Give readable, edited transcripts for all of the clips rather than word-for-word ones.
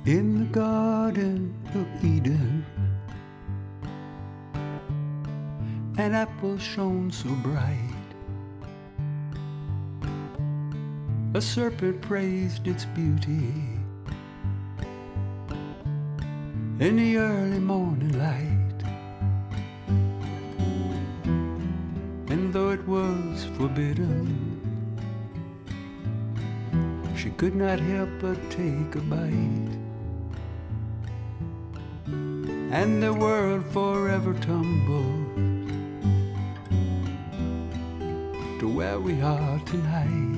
in the Garden of Eden. An apple shone so bright, a serpent praised its beauty in the early morning light. And though it was forbidden, she could not help but take a bite. And the world forever tumbled to where we are tonight.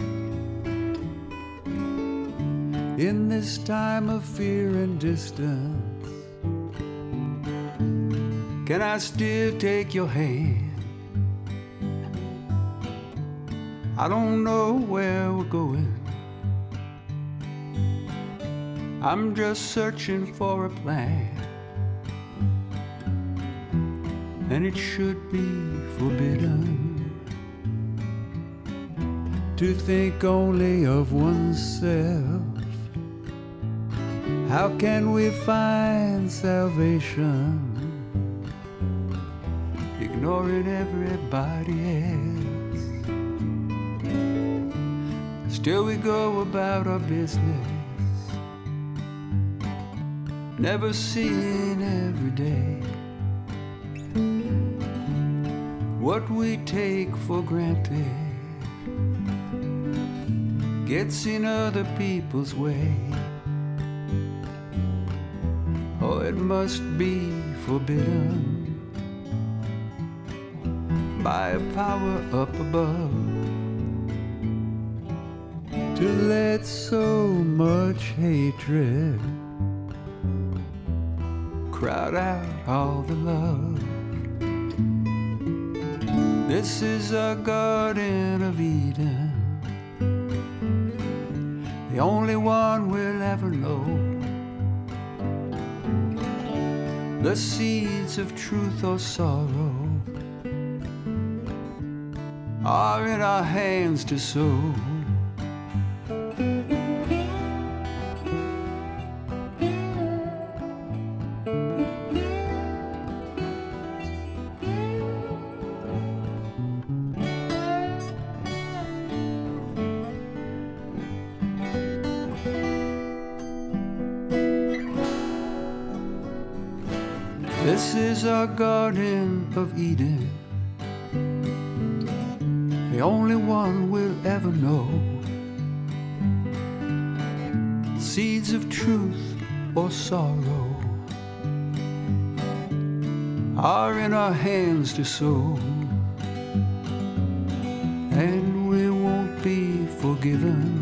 In this time of fear and distance, can I still take your hand? I don't know where we're going, I'm just searching for a plan. And it should be forbidden to think only of oneself. How can we find salvation ignoring everybody else? Still we go about our business, never seeing every day what we take for granted gets in other people's way. Oh, it must be forbidden by a power up above to let so much hatred crowd out all the love. This is a Garden of Eden, the only one we'll ever know. The seeds of truth or sorrow are in our hands to sow. This is our Garden of Eden, the only one we'll ever know. Seeds of truth or sorrow are in our hands to sow, and we won't be forgiven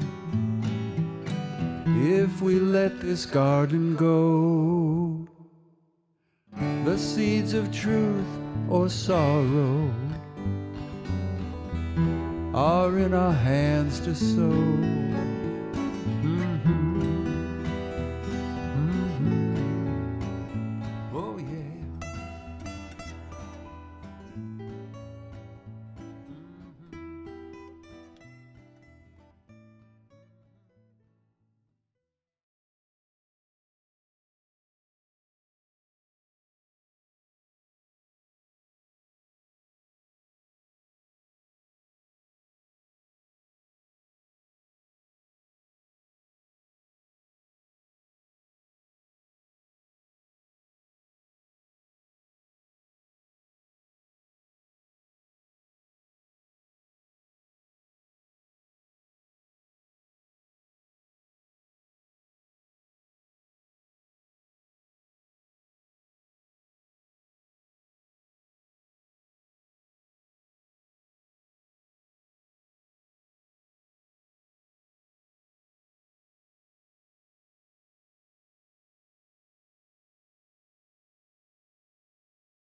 if we let this garden go. The seeds of truth or sorrow are in our hands to sow.